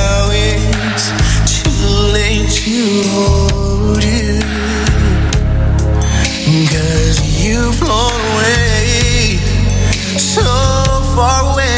now it's too late to hold you, 'cause you've flown away, so far away.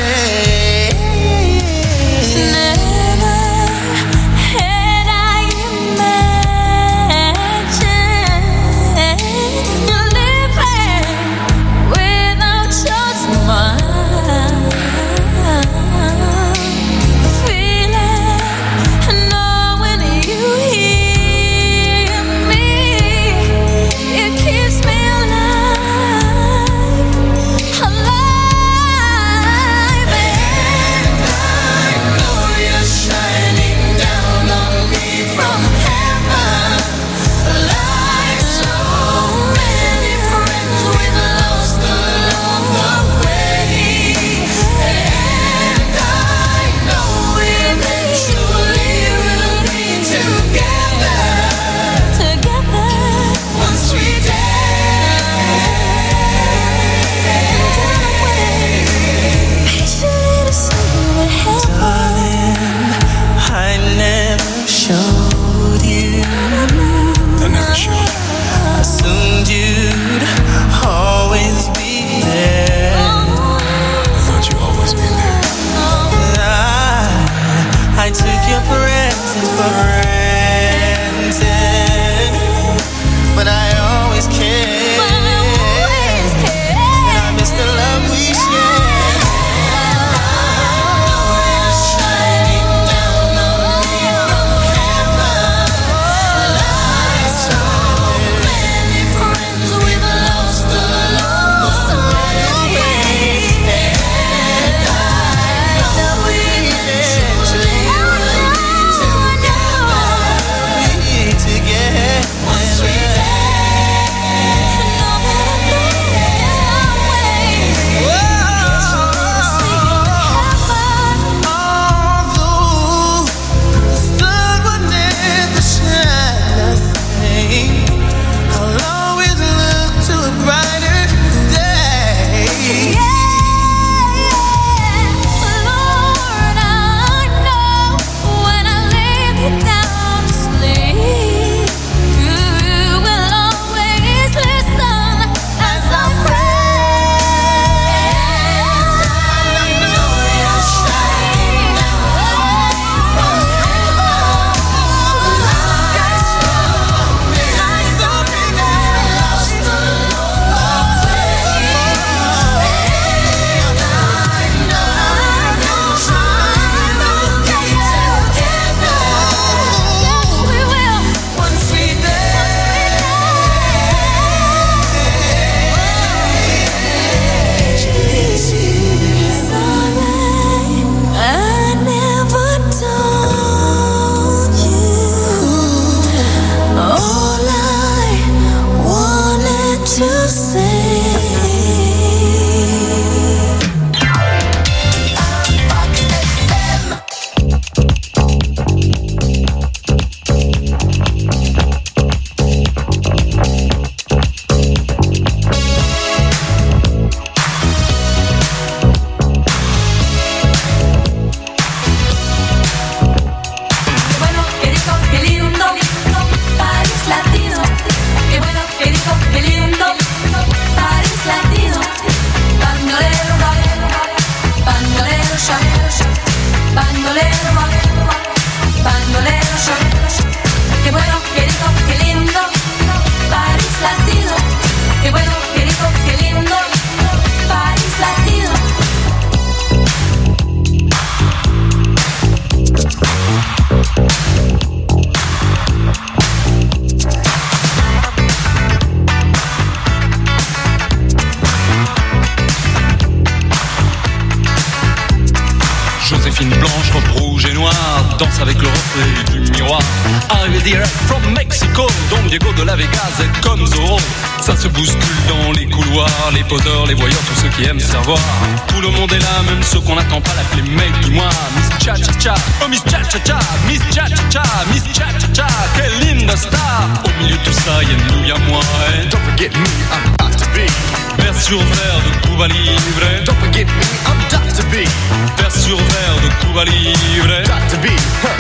danse avec le reflet du miroir. Arrivé direct from Mexico, Don Diego de la Vegas est comme Zorro. Ça se bouscule dans les couloirs, les poseurs, les voyeurs, tous ceux qui aiment se faire voir. Tout le monde est là, même ceux qu'on n'attend pas, l'appeler mec du mois. Miss Cha-Cha-Cha, oh Miss Cha-Cha-Cha, Miss Cha-Cha-Cha, Miss Cha-Cha-Cha, quelle linda star. Au milieu de tout ça, y'a nous, y'a moi. And don't forget me, I'm Dr. B. Verre sur verre de Cuba Libre. Don't forget me, I'm Dr. B. Verre sur verre de Cuba Libre. Dr. B,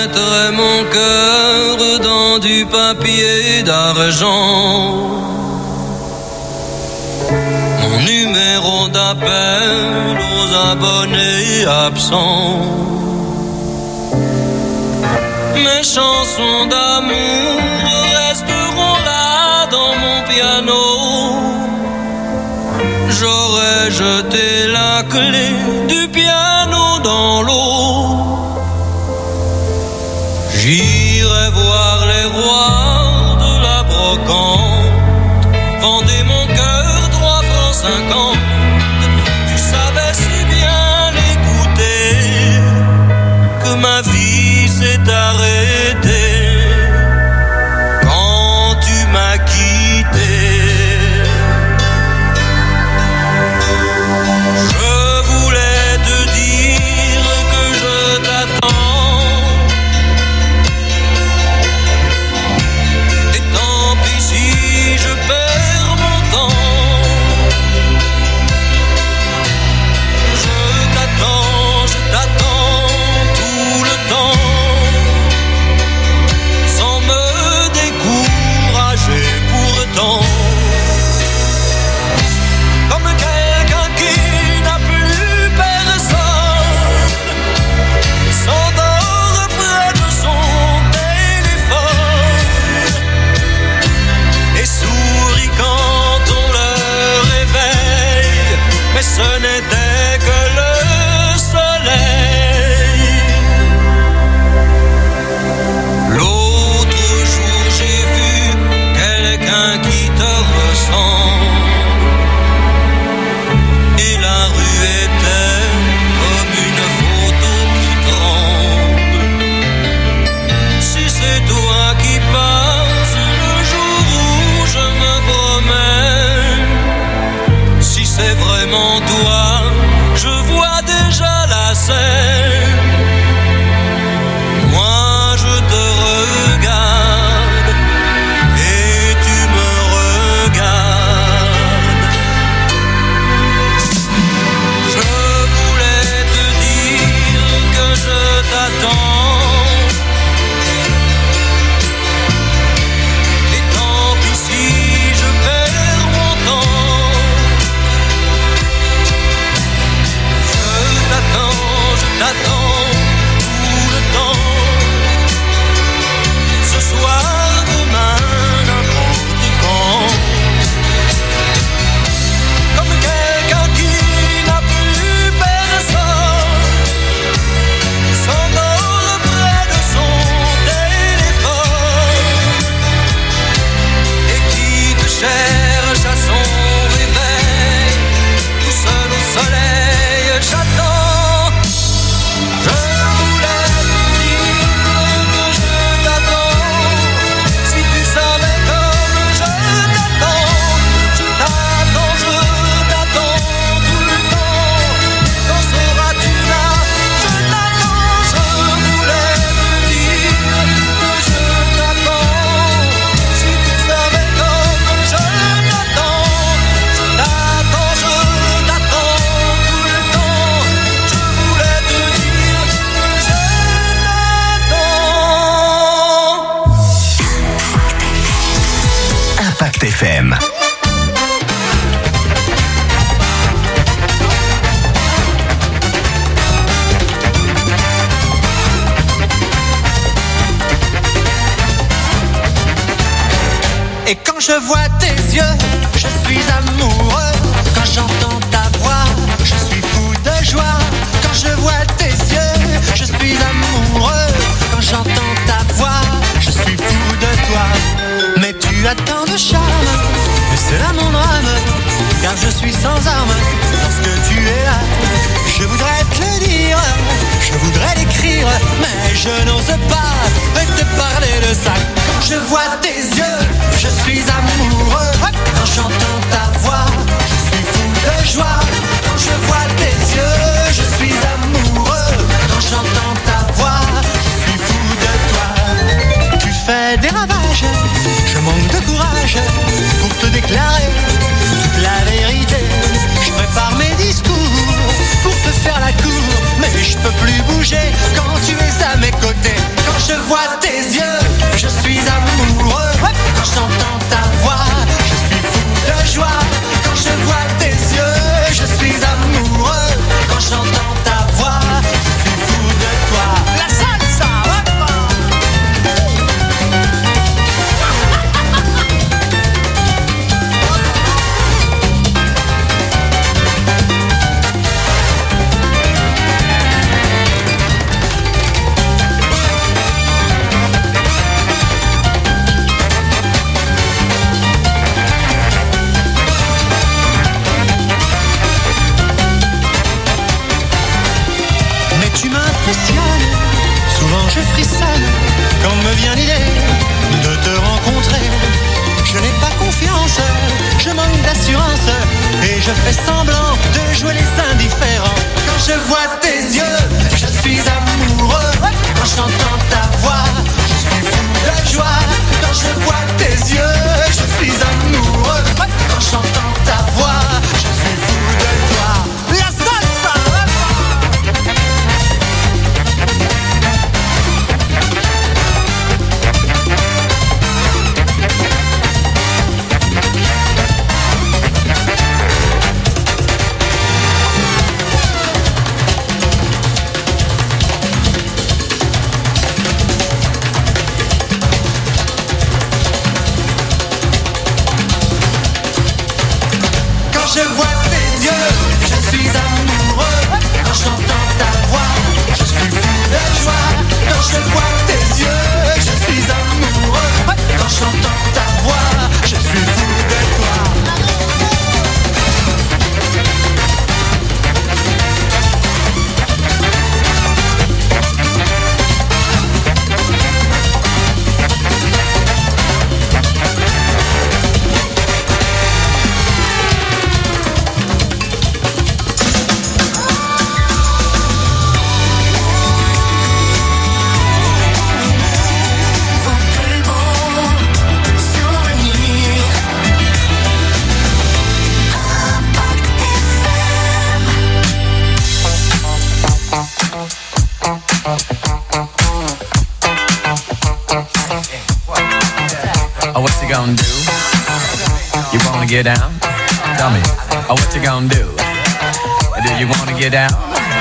mettrai mon cœur dans du papier d'argent. Mon numéro d'appel aux abonnés absents. Mes chansons d'amour resteront là dans mon piano. J'aurais jeté la clé du piano dans l'eau. J'irai voir les rois de la brocante. Vendez mon cœur 3 francs 50. Tu savais si bien l'écouter que ma vie s'est arrêtée quand tu m'as quitté. Je voulais te dire que je t'attends. Et tant pis si je perds mon temps. Je t'attends tout le temps, sans me décourager pourtant. Comme quelqu'un qui n'a plus personne, s'endort près de son téléphone et sourit quand on le réveille, mais ce n'était que le soleil. L'autre jour j'ai vu quelqu'un qui te ressemble, et la rue était comme une photo qui tremble. Si c'est toi qui passes le jour où je me promène, si c'est vraiment toi, je vois déjà la scène. Moi je te regarde et tu me regardes. Je voulais te dire que je t'attends. Et tant pis si je perds mon temps. Je t'attends tout le temps. Ce soir, demain, n'importe quand. Comme quelqu'un qui n'a plus personne, s'endort près de son téléphone et qui te cherche à son réveil, tout seul au soleil, j'attends. Je voulais te dire que je t'attends. Si tu savais comme je t'attends, je t'attends tout le temps. Quand seras-tu là? Je t'attends. Je voulais te dire que je t'attends. Si tu savais comme je t'attends, je t'attends tout le temps. Je voulais te dire que je t'attends. Impact FM. Et quand je vois tes yeux, je suis amoureux. Quand j'entends ta voix, je suis fou de joie. Quand je vois tes yeux, je suis amoureux. Quand j'entends ta voix, je suis fou de toi. Mais tu as tant de charme, et c'est là mon drame. Car je suis sans armes, lorsque tu es là. Je voudrais te le dire, je voudrais l'écrire, mais je n'ose pas te parler de ça. Quand je vois tes yeux, je suis amoureux. Quand j'entends ta voix, je suis fou de joie. Quand je vois tes yeux, je suis amoureux. Quand j'entends ta voix, je suis fou de toi. Tu fais des ravages, je manque de courage pour te déclarer toute la vérité. Je prépare mes discours pour te faire la cour, mais je peux plus bouger quand tu es à mes côtés. Quand je frissonne quand me vient l'idée de te rencontrer. Je n'ai pas confiance, je manque d'assurance et je fais semblant de jouer les indifférents. Quand je vois tes yeux, je suis amoureux. Quand j'entends ta voix, je suis fou de joie. Quand je vois tes yeux, je suis amoureux. Quand j'entends ta voix, je suis fou de toi. La salsa! Je vois tes yeux, je suis amoureux. Quand j'entends ta voix, je suis fou de joie. Quand je vois tes yeux, je suis amoureux. Quand j'entends ta voix, je suis fou de toi. What you gonna do? You wanna get down? Tell me, what you gonna do? Do you wanna get down?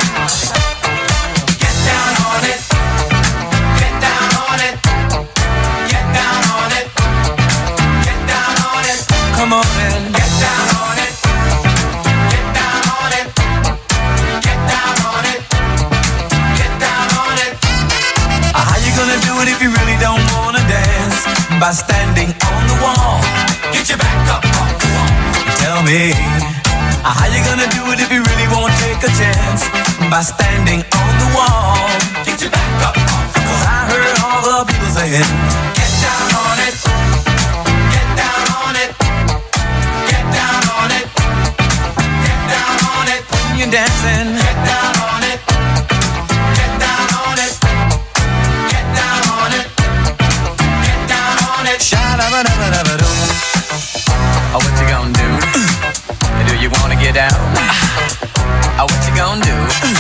Get down on it. Get down on it. Get down on it. Get down on it. Come on in. Get down on it. Get down on it. Get down on it. Get down on it. How you gonna do it if you really don't wanna dance? By standing on the wall. Get your back up off the wall. Tell me, how you gonna do it if you really won't take a chance? By standing on the wall. Get your back up off the wall. 'Cause I heard all the people saying, get down on it. Get down on it. Get down on it. Get down on it. when you're dancing, Get down on it. Get down on it. Get down on it. Get down on it. sha-da-ba-da-ba-da-ba-doo. What you gonna do? Do you wanna get down? What you gonna do?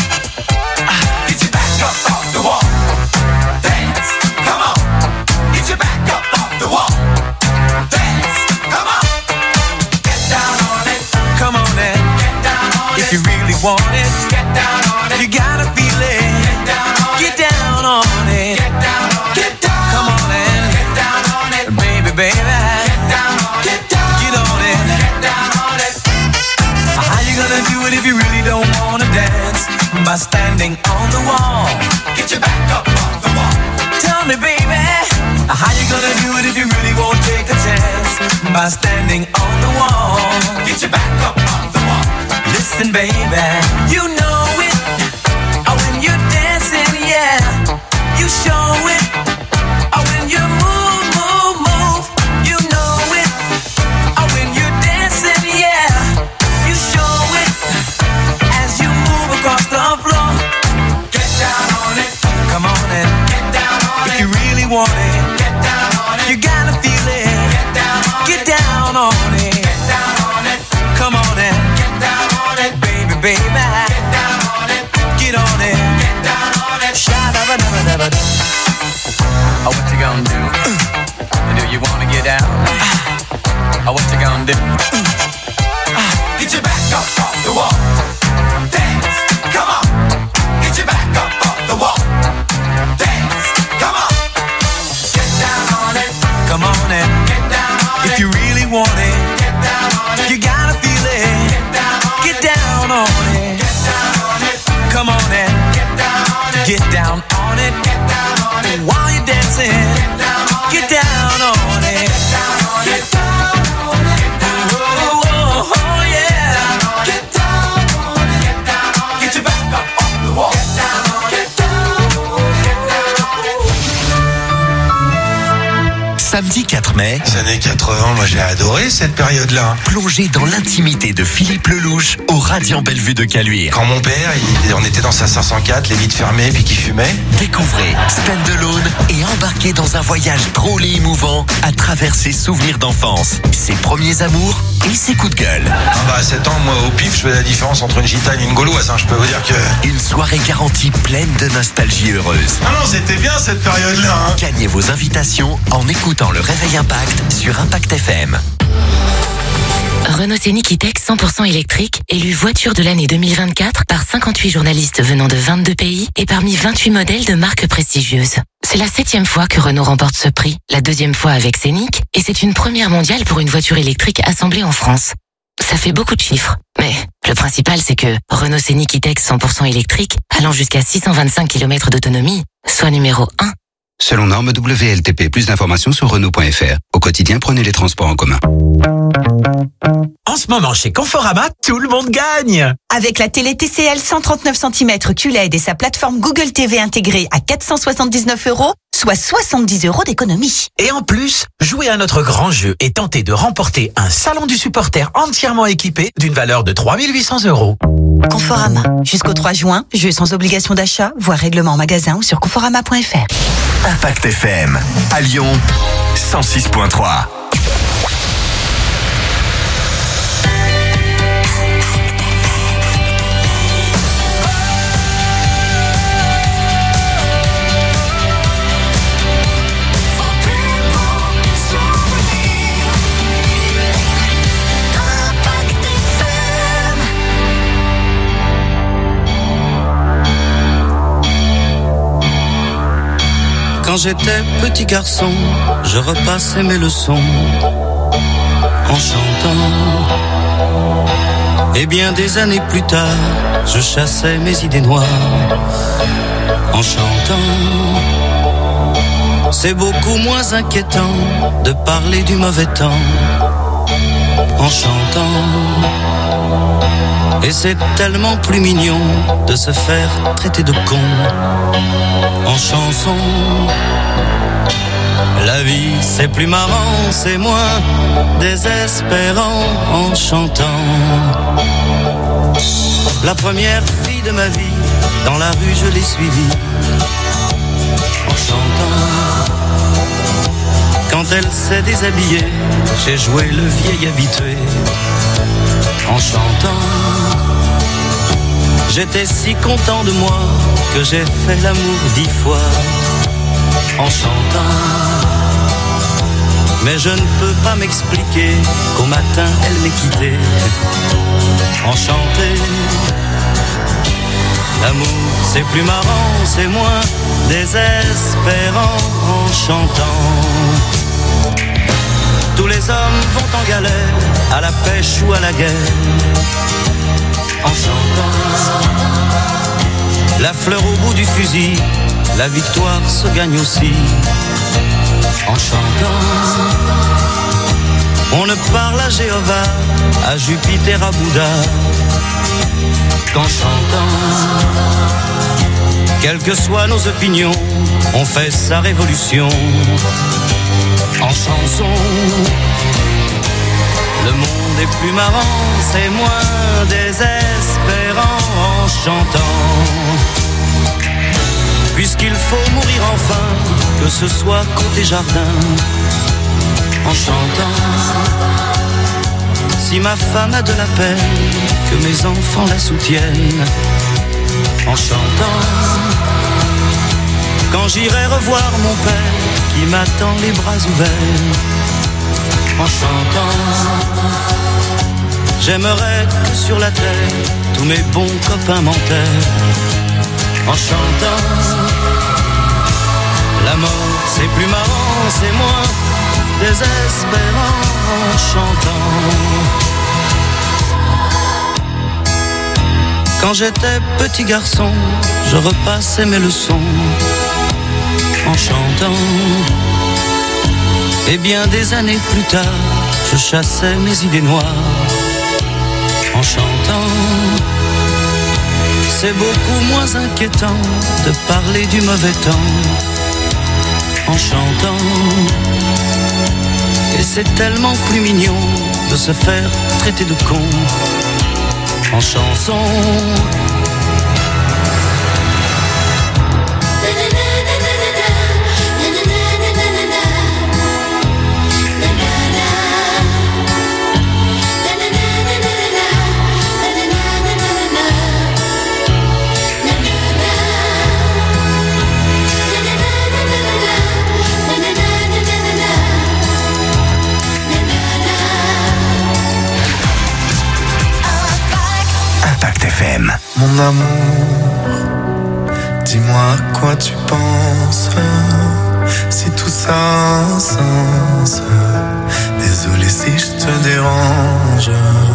Get your back up off the wall. Dance, come on. Get your back up off the wall. Dance, come on. Get down on it. Come on in. Get down on it. If you really want it, Get down on it. you gotta feel it. Get down on Get it. down on it. Get down on it. Get down. Come on in. Get down on it. Baby, baby, Get down on it. get on it. Get down on it. How you gonna do it if you really don't wanna dance? By standing on the wall. Get your back up off the wall. Tell me, baby, how you gonna do it if you really won't take a chance? By standing on the wall. Get your back up off the wall. Listen, baby, you know it. When you're dancing, yeah, you show it. When you move, move, move, you know it. When you're dancing, yeah, you show it. As you move across the floor, Get down on it. come on in. Get down on If it. you really want it, Get down on it. you gotta feel it. Get down on Get it. down on it. Get down on it. Come on in, Get down on it. baby, baby, Get down on it. get on it. Get down on it. Sha-da-ba-da-ba-da-ba-da. What you gonna do? Do you wanna get down? What you gonna do? Get your back up off the wall. Dance, come on. Get your back up off the wall. Dance, come on. Get down on it. Come on in. Get down on it. If you really want it, Get down on it. you gotta feel it. Get down on Get it. down on it. Get down on it. Come on in. Get down on it. Get down on it. Get down on it. While you're dancing, Get down on get it. down on it. Get down on it. Get down on it. Get down on it. Oh, oh, yeah. Get down on it. Get down on it. Get your back up off the wall. Get down on it. Get down on it. Get down on it. 4 mai. Les années 80, moi j'ai adoré cette période-là. Plongez dans l'intimité de Philippe Lelouch au Radiant Bellevue de Caluire. Quand mon père, on était dans sa 504, les vitres fermées, puis qu'il fumait. Découvrez Stand Alone et embarquez dans un voyage drôle et émouvant à travers ses souvenirs d'enfance, ses premiers amours et ses coups de gueule. À 7 ans, moi au pif, je fais la différence entre une gitane et une gauloise. Je peux vous dire que... Une soirée garantie pleine de nostalgie heureuse. Ah non, c'était bien cette période-là. Gagnez vos invitations en écoutant le Réveil Impact sur Impact FM. Renault Scénic E-Tech 100% électrique, élu voiture de l'année 2024 par 58 journalistes venant de 22 pays et parmi 28 modèles de marques prestigieuses. C'est la 7e fois que Renault remporte ce prix, la 2e fois avec Scénic, et c'est une première mondiale pour une voiture électrique assemblée en France. Ça fait beaucoup de chiffres, mais le principal c'est que Renault Scénic E-Tech 100% électrique, allant jusqu'à 625 km d'autonomie, soit numéro 1. Selon norme WLTP, plus d'informations sur Renault.fr. Au quotidien, prenez les transports en commun. En ce moment, chez Conforama, tout le monde gagne! Avec la télé TCL 139 cm QLED et sa plateforme Google TV intégrée à 479 €, soit 70 € d'économie. Et en plus, jouez à notre grand jeu et tentez de remporter un salon du supporter entièrement équipé d'une valeur de 3 800 €. Conforama. Jusqu'au 3 juin, jeu sans obligation d'achat, voire règlement en magasin ou sur conforama.fr. Impact FM, à Lyon, 106.3. Quand j'étais petit garçon, je repassais mes leçons en chantant. Et bien des années plus tard, je chassais mes idées noires en chantant. C'est beaucoup moins inquiétant de parler du mauvais temps en chantant. Et c'est tellement plus mignon de se faire traiter de con en chanson. La vie c'est plus marrant, c'est moins désespérant en chantant. La première fille de ma vie, dans la rue je l'ai suivie en chantant. Quand elle s'est déshabillée, j'ai joué le vieil habitué en chantant. J'étais si content de moi que j'ai fait l'amour 10 fois en chantant. Mais je ne peux pas m'expliquer qu'au matin elle m'ait quitté en chantant. L'amour c'est plus marrant, c'est moins désespérant en chantant. Tous les hommes vont en galère, à la pêche ou à la guerre en chantant. La fleur au bout du fusil, la victoire se gagne aussi en chantant. On ne parle à Jéhovah, à Jupiter, à Bouddha qu'en chantant. Quelles que soient nos opinions, on fait sa révolution en chanson. Le monde est plus marrant, c'est moins désespérant en chantant. Puisqu'il faut mourir enfin, que ce soit côté jardin en chantant. Si ma femme a de la peine, que mes enfants la soutiennent en chantant. Quand j'irai revoir mon père qui m'attend les bras ouverts en chantant. J'aimerais que sur la terre tous mes bons copains m'enterrent en chantant. La mort c'est plus marrant, c'est moins désespérant en chantant. Quand j'étais petit garçon, je repassais mes leçons en chantant. Et bien des années plus tard, je chassais mes idées noires en chantant. C'est beaucoup moins inquiétant de parler du mauvais temps en chantant. Et c'est tellement plus mignon de se faire traiter de con en chanson. Mon amour, dis-moi à quoi tu penses, si tout ça a un sens. Désolé si je te dérange.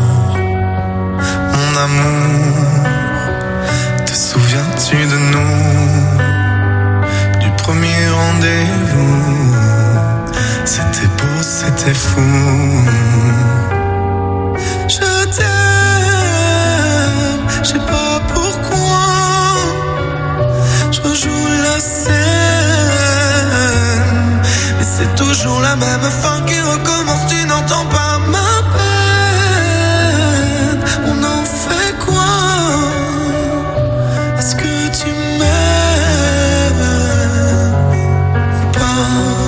Mon amour, te souviens-tu de nous, du premier rendez-vous? C'était beau, c'était fou. Je t'aime, je sais pas pourquoi, je rejoue la scène, mais c'est toujours la même fin qui recommence. Tu n'entends pas ma peine. On en fait quoi? Est-ce que tu m'aimes ou pas?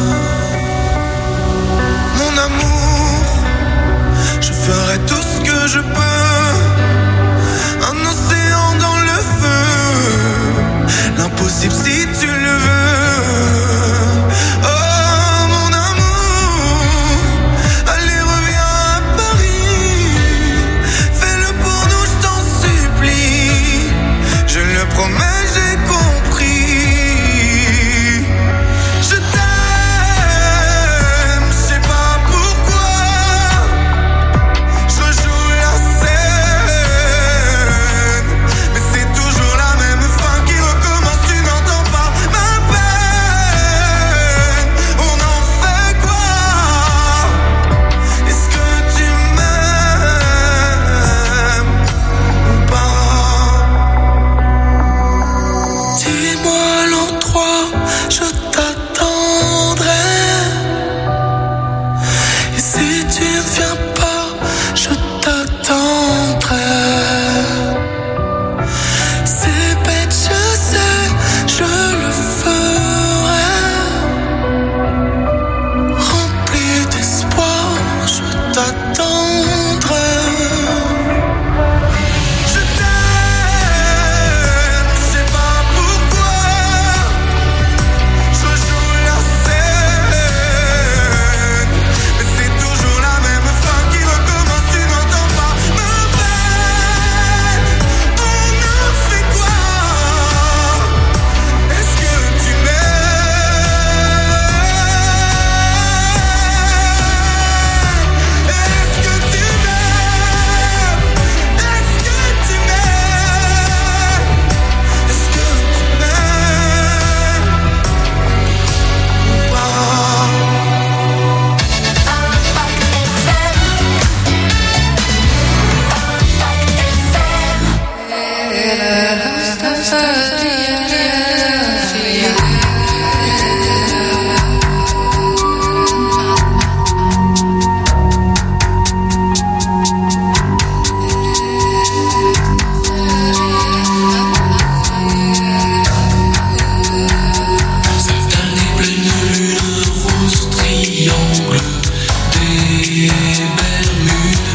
Mon amour, je ferai tout ce que je peux. L'impossible si tu le veux. Oh mon amour, allez reviens à Paris, fais-le pour nous, je t'en supplie. Je le promets, j'ai compris. Je t'aime, je sais pas pourquoi, je rejoue la scène, mais c'est toujours la même fin qui recommence.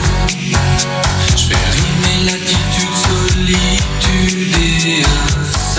Solitude et un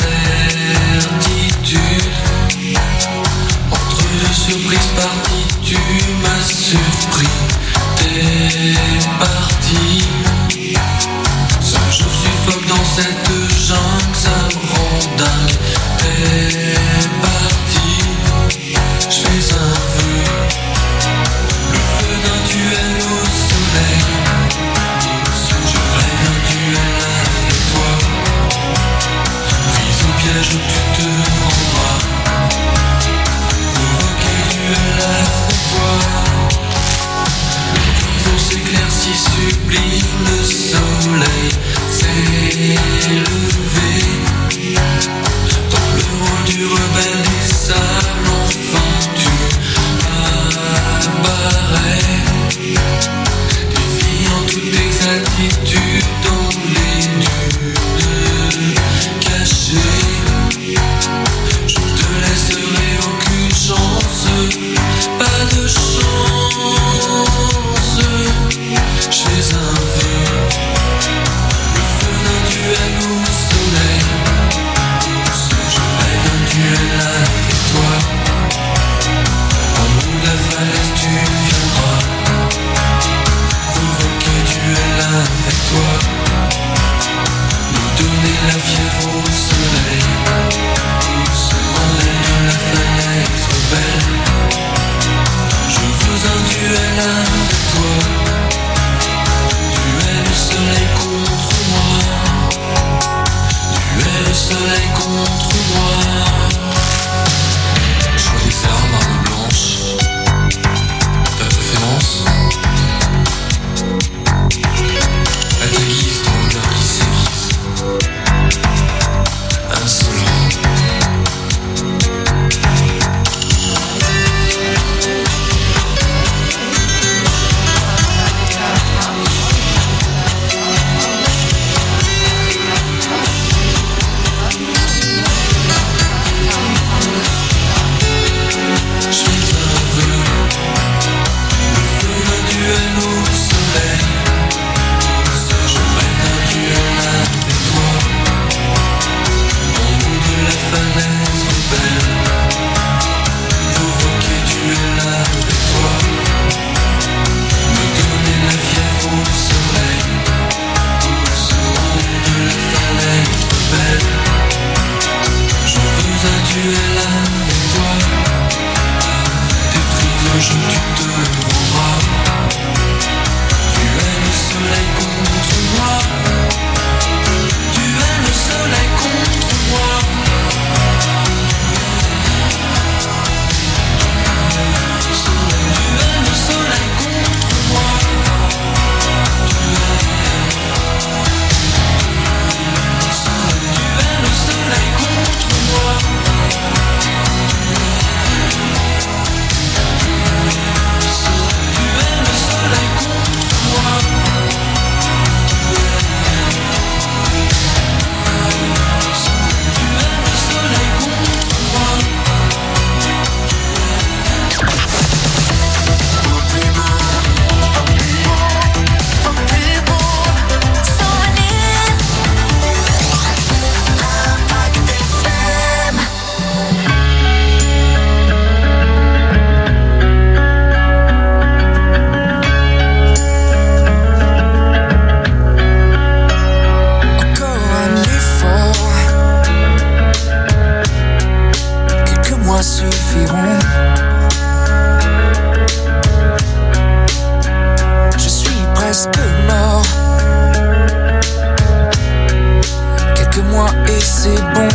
c'est bon.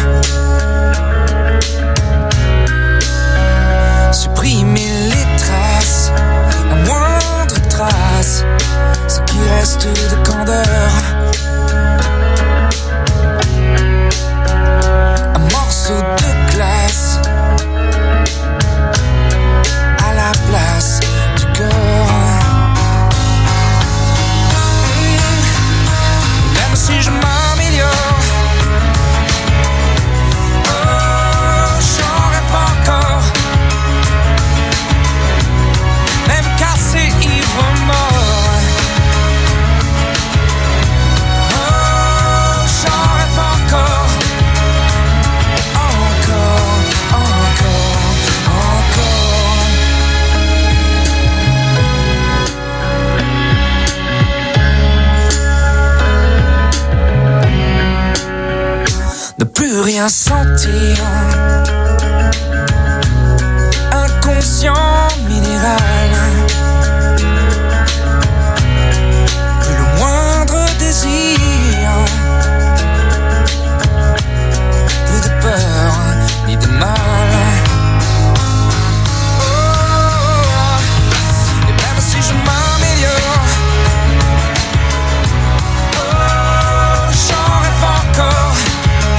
Supprimer les traces, la moindre trace, ce qui reste de candeur. Un morceau de glace à la place du cœur. Même si je m'améliore, oh, j'en rêve encore. Même cassé, ivre, mort, oh, j'en rêve encore. Encore, encore, encore. Ne plus rien sentir, inconscient minéral. Plus le moindre désir, plus de peur ni de mal. Oh, et même si je m'améliore, oh, j'en rêve encore.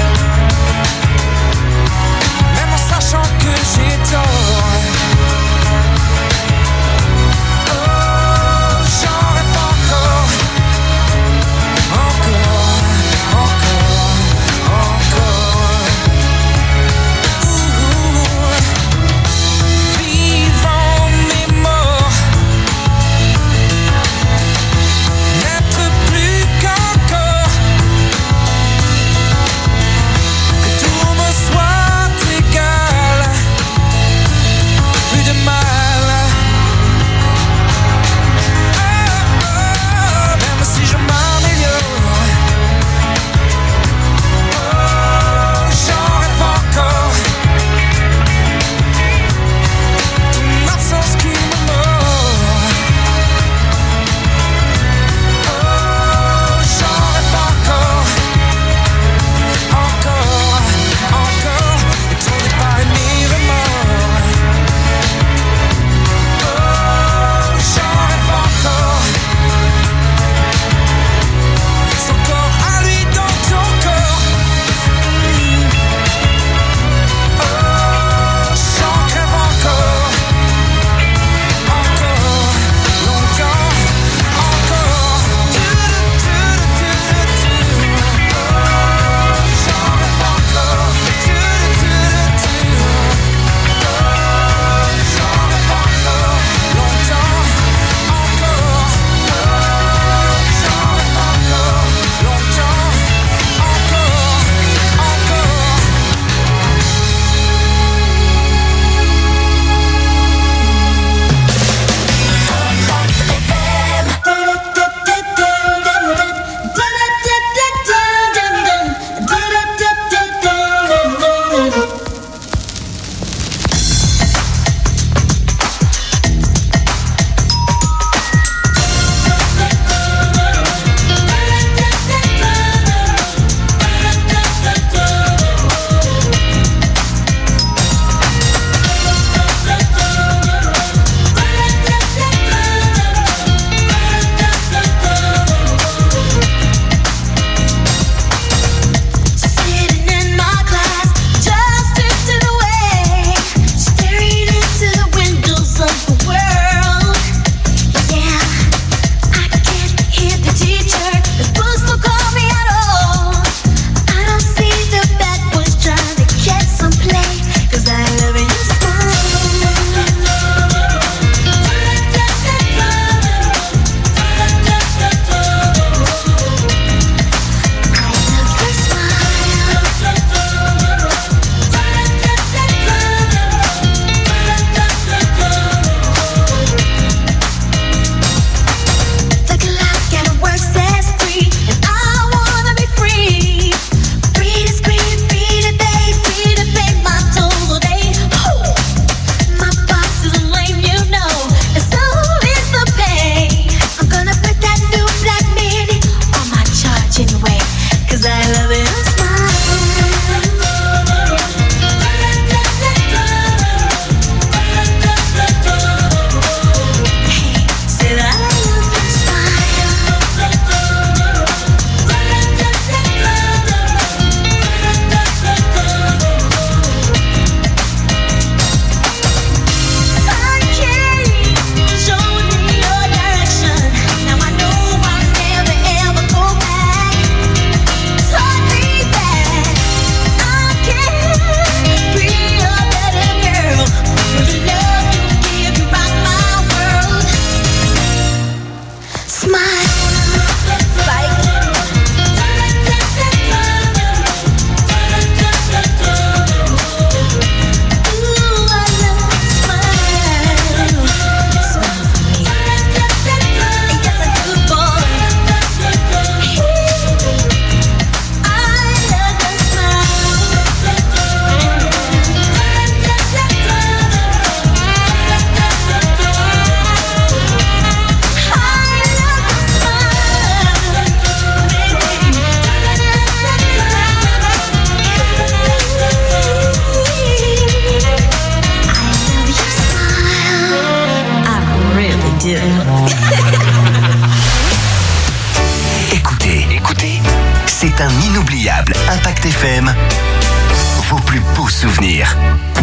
Même en sachant que j'ai tort. c'est un inoubliable. Impact FM, vos plus beaux souvenirs.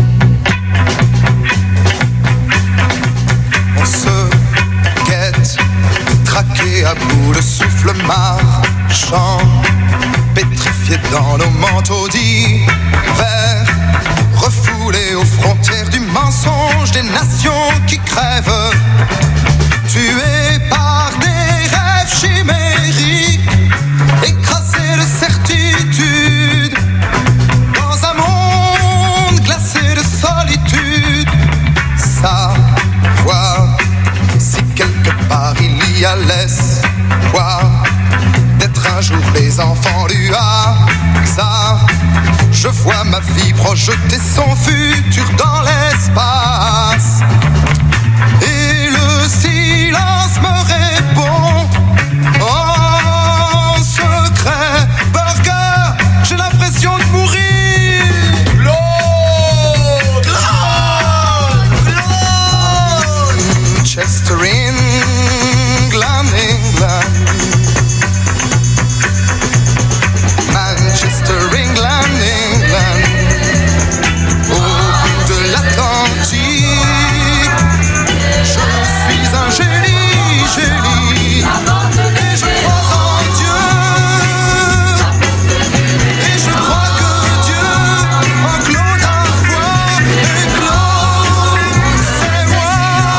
On se guette, traqué à bout de souffle marchand, pétrifié dans nos manteaux d'hiver, refoulés aux frontières du mensonge des nations qui crèvent, tués par des rêves chimériques, écrasés de certitude, dans un monde glacé de solitude. Savoir si quelque part il y a l'espoir d'être un jour les enfants du hasard. Je vois ma vie projeter son futur dans l'espace, et le silence me répond en secret. Burger, j'ai l'impression de mourir. Manchester, England, England. Manchester, England, England. Au bout de l'Atlantique, je suis un génie, génie. Et je crois en Dieu. Et je crois que Dieu enclos d'un foi. Et Claude, c'est moi.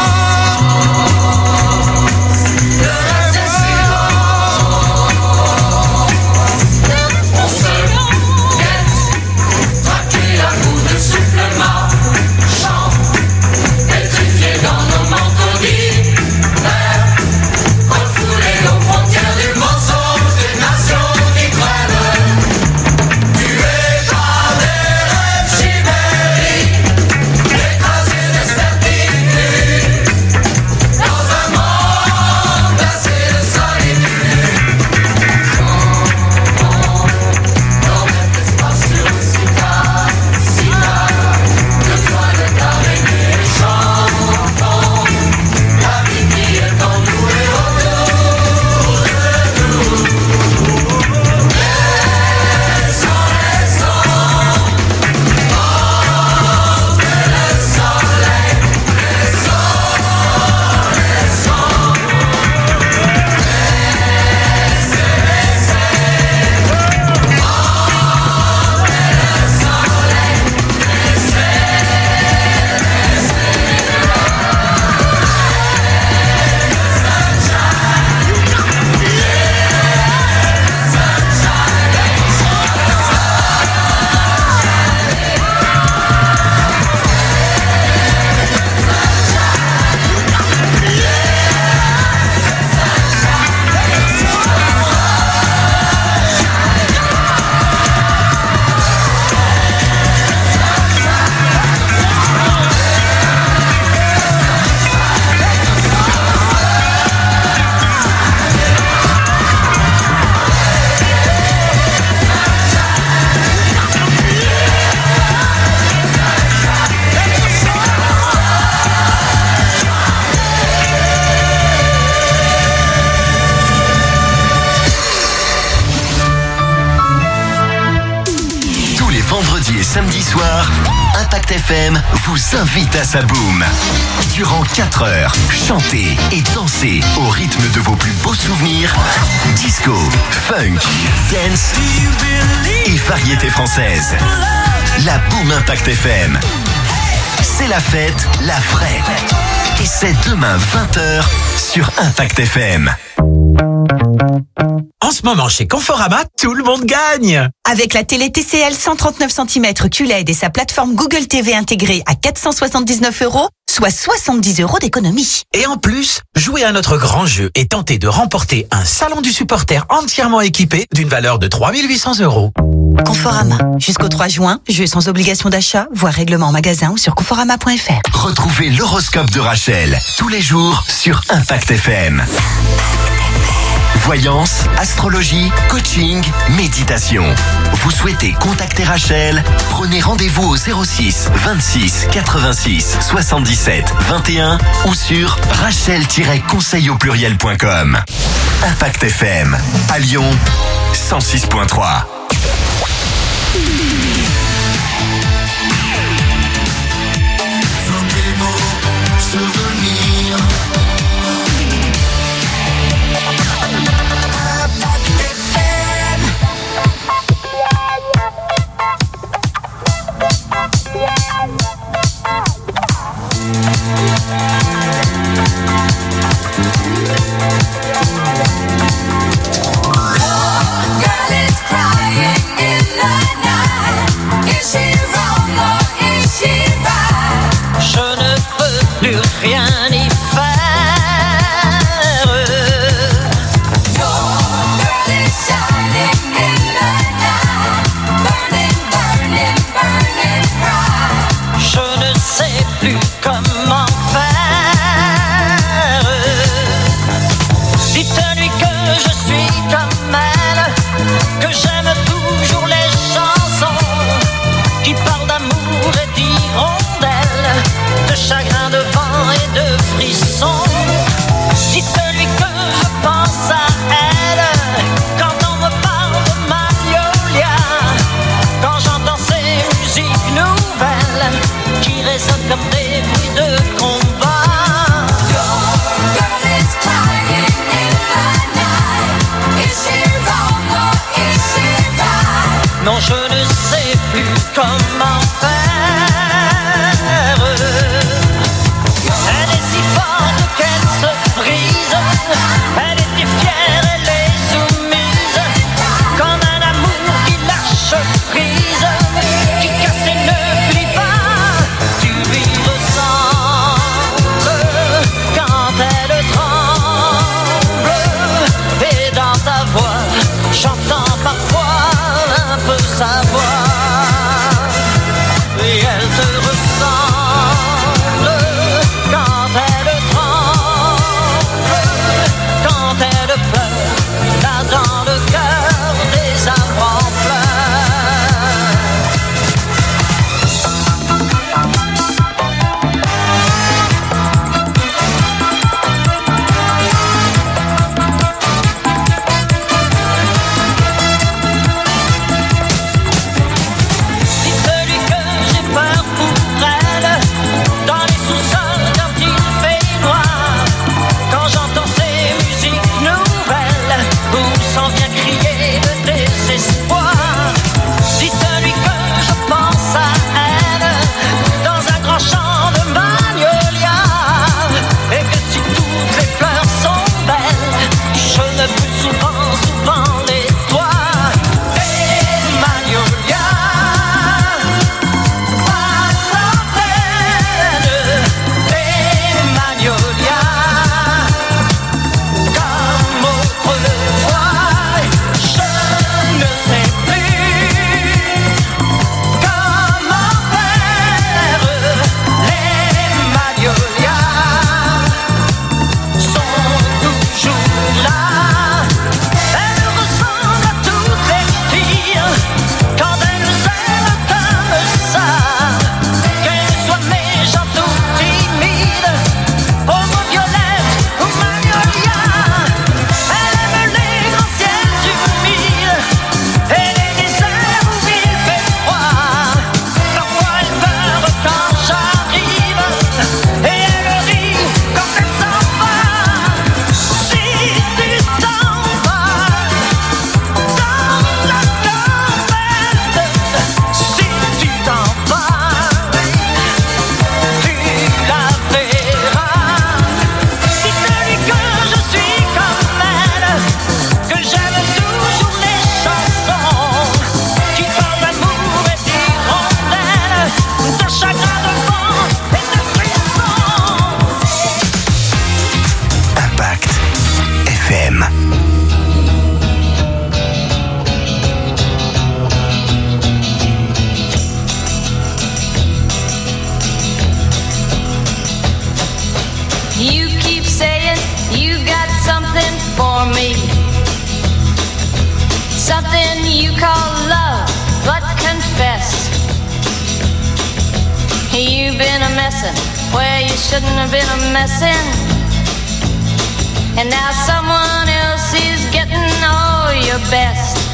Samedi soir, Impact FM vous invite à sa boom. Durant 4 heures, chantez et dansez au rythme de vos plus beaux souvenirs. Disco, funk, dance et variété française. La boom Impact FM. C'est la fête, la vraie. Et c'est demain 20h sur Impact FM. En ce moment, chez Conforama, tout le monde gagne. Avec la télé TCL 139 cm QLED et sa plateforme Google TV intégrée à 479 €, soit 70 € d'économie. Et en plus, jouez à notre grand jeu et tentez de remporter un salon du supporter entièrement équipé d'une valeur de 3 800 €. Conforama. Jusqu'au 3 juin, jeu sans obligation d'achat, voire règlement en magasin ou sur conforama.fr. Retrouvez l'horoscope de Rachel tous les jours sur Impact FM. Voyance, astrologie, coaching, méditation. Vous souhaitez contacter Rachel? Prenez rendez-vous au 06 26 86 77 21 ou sur rachel-conseil au pluriel.com. Impact FM. À Lyon, 106.3. Non, je ne sais plus comment faire. Elle est si forte qu'elle se brise. Elle était fière, elle est soumise. Comme un amour qui lâche prise, qui casse et ne plie pas. Tu lui ressembles quand elle tremble. Et dans ta voix, j'entends parfois un peu sa voix, et elle te ressemble quand elle tremble, quand elle pleure, là dans le cœur des arbres en where you shouldn't have been a messin', and now someone else is getting all your best.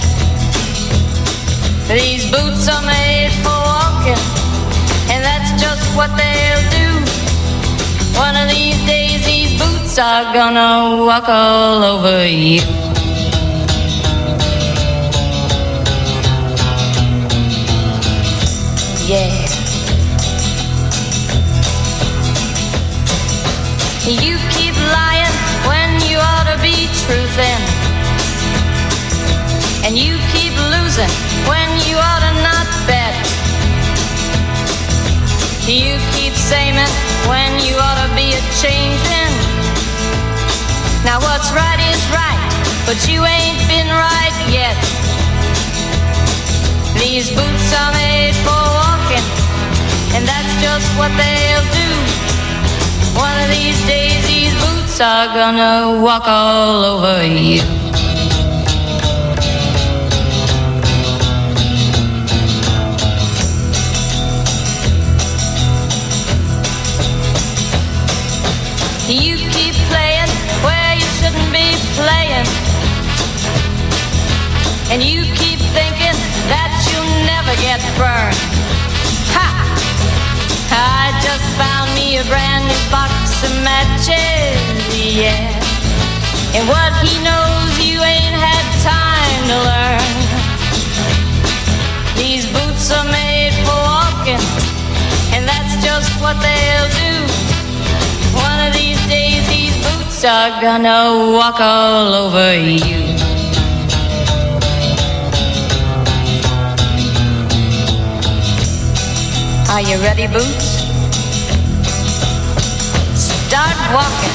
These boots are made for walking, and that's just what they'll do. One of these days these boots are gonna walk all over you. Yeah. You keep lying when you ought to be truthing, and you keep losing when you ought to not bet. You keep saying when you ought to be a-changing. Now what's right is right, but you ain't been right yet. These boots are made for walking, and that's just what they'll do. One of these days these boots are gonna walk all over you. You keep playing where you shouldn't be playing, and you keep thinking that you'll never get burned. Ha! I just found me a brand new box of matches, yeah. And what he knows you ain't had time to learn. These boots are made for walking, and that's just what they'll do. One of these days these boots are gonna walk all over you. Are you ready, Boots? Start walking.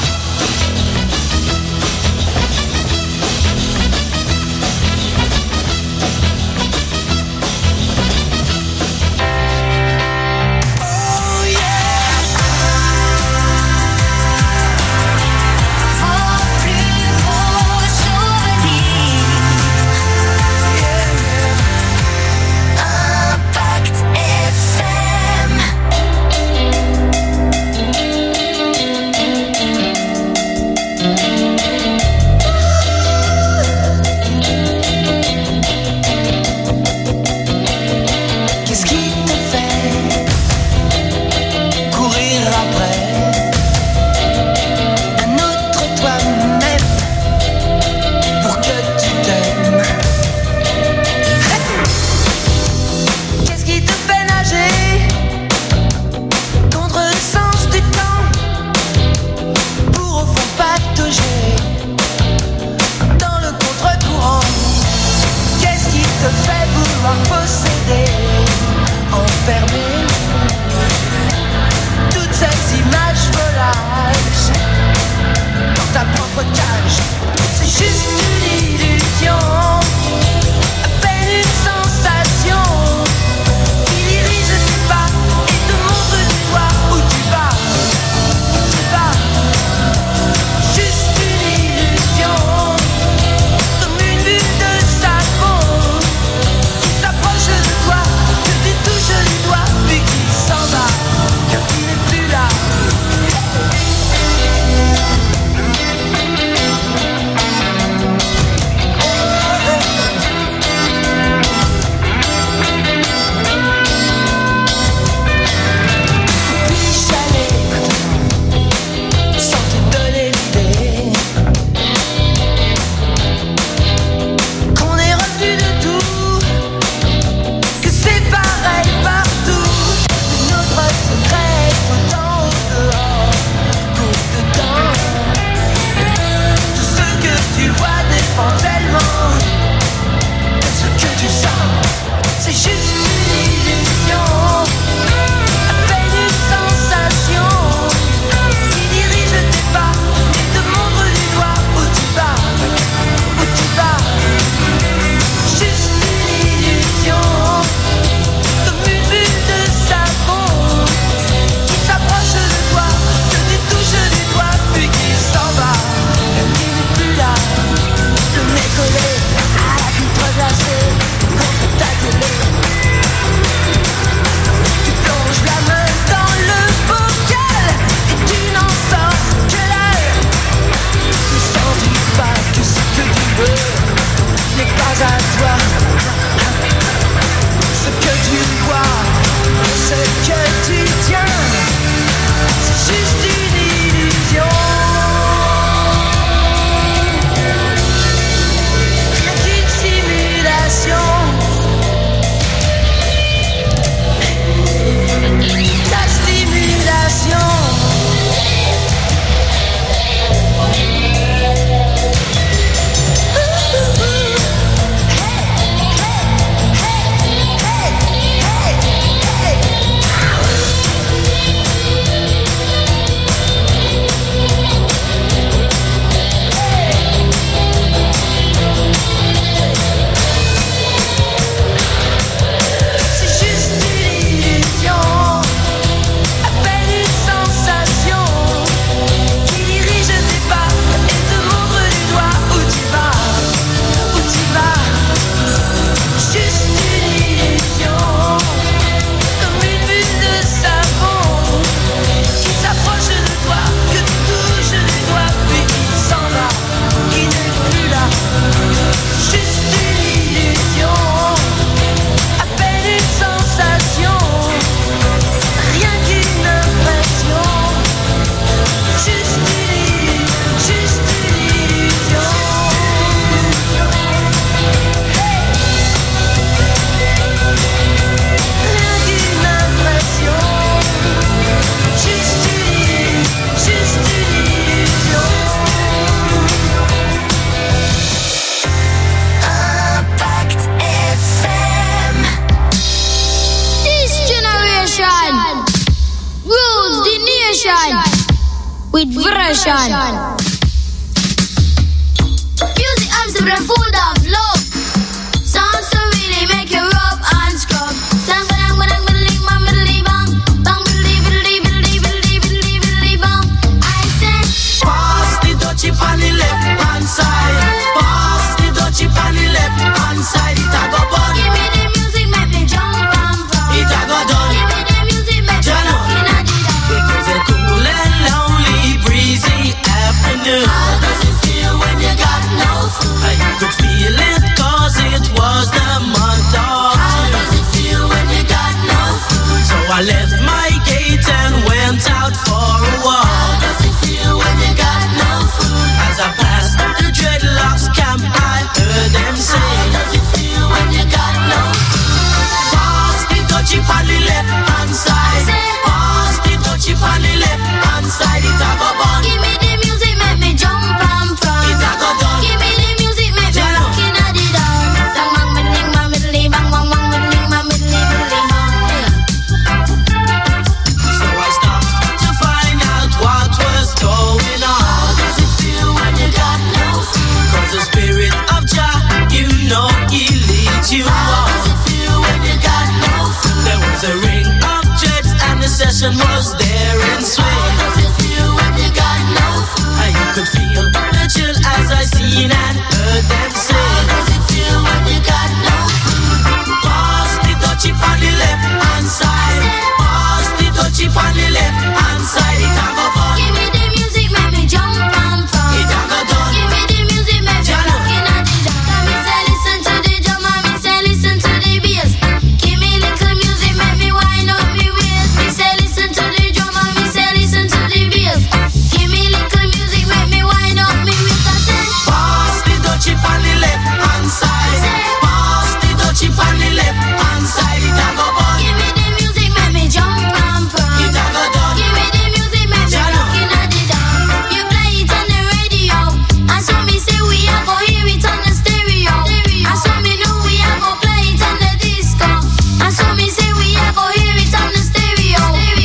with version. Music arms to the food of love. Songs to really make you rub and scrub. Sang bang bang bang bang bang bang bang bang. I said, pass the dutchie on the left hand side. Pass the dutchie on the left hand side. It a go bun. give me the music, make me jump and run. It a go done. Give me the music, make me looking at the dawn. It was a cool and lonely, breezy afternoon. How does it feel when you got no food? I could feel it 'cause it was the month of How June. does it feel when you got no food? So I left my gate and went out for a walk. How does it feel when you got no food? As I passed the dreadlocks camp, I heard them say, How does it feel when you got no food? pass the dutchie on the left hand side. Pass the dutchie on the left hand side. It a go bun. Give me the music, make me jump and prance. It a go done. Give me the music, make me looking at the dawn. Sang bang middling bang middling bang bang bang middling bang middling middling bang. So I stopped to find out what was going on. How does it feel when you got no food? 'Cause the spirit of Jah, you know he leads you How on. does it feel when you got no food? There was a ring of jets and the session was there in swing. How does it feel when you got no food? And you could feel the chill as I seen and heard them How say, does it feel when you got no food? pass the dutchie on the left hand side. Pass the dutchie on the left hand side. It a go fun. Give me the music, make me jump and prance. It a go done. Give me the music, make me Jana. looking at the dawn. Me say listen to the drum and me say listen to the bass. Give me little music, make me wind up me waist. Me say listen to the drum and me say listen to the bass. Give me little music, make me wind up me waist. I say, Pass the dutchie on the left hand side. Pass the dutchie on the left hand side. It a go bun. give me the music, make me jump and prance. It a go done. Give me the music, make me Jana. looking at the dawn. You play it on the radio, and so me say we a go hear it on the stereo. And so me know we a go play it on the disco. And so me say we a go hear it on the stereo.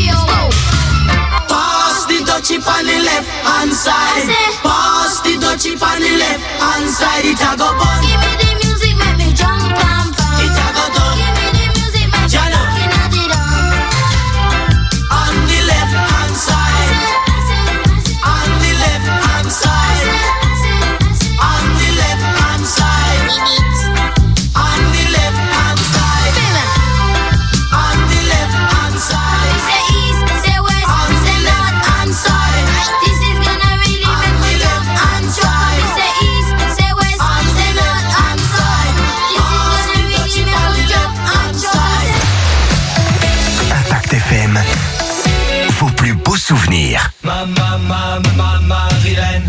Pass the dutchie on the left hand side. Pass the dutchie on the left hand side. It a go bun. Give me the music, make me jump and prance. It a go done. Give me the music, make me Jana. looking at the dawn. On the left hand side. On the left hand side. On the left hand side. On the left hand side. On the left hand side. Say east, say west, say north and south. This is gonna really make me jump and jump. Say east, say west, say north and south. This is gonna really make me jump and jump. Impact FM, vos plus beaux souvenirs. Marilyn,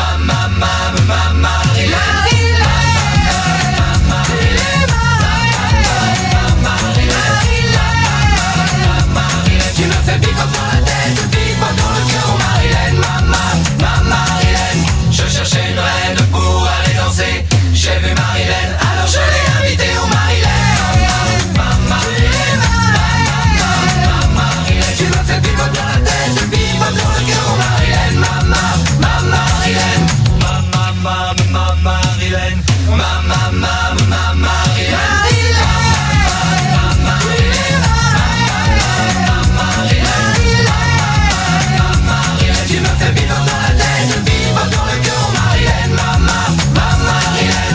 tu me fais vivre dans la tête, vivre dans le cœur, Marilyn, Marilyn. Je cherchais une reine pour aller danser. J'ai vu Marilyn, alors je l'ai invitée au Marilyn. Marilyn, tu me fais vivre dans la tête, vivre dans le cœur, Marilyn, Marilyn. Marilyn, tu me fais vivre dans la tête, vivre dans le cœur, Marilyn, Marilyn.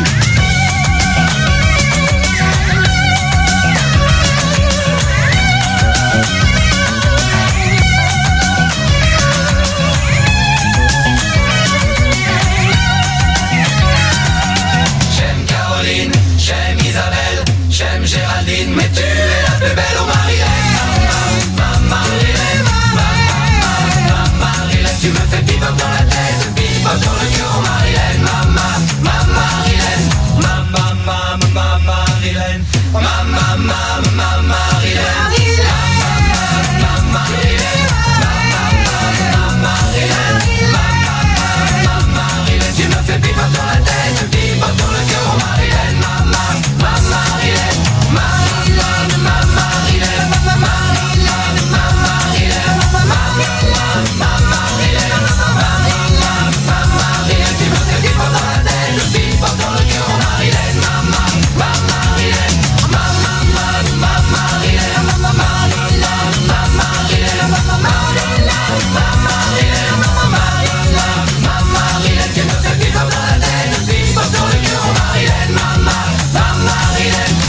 J'aime Caroline, j'aime Isabelle, j'aime Géraldine, mais tu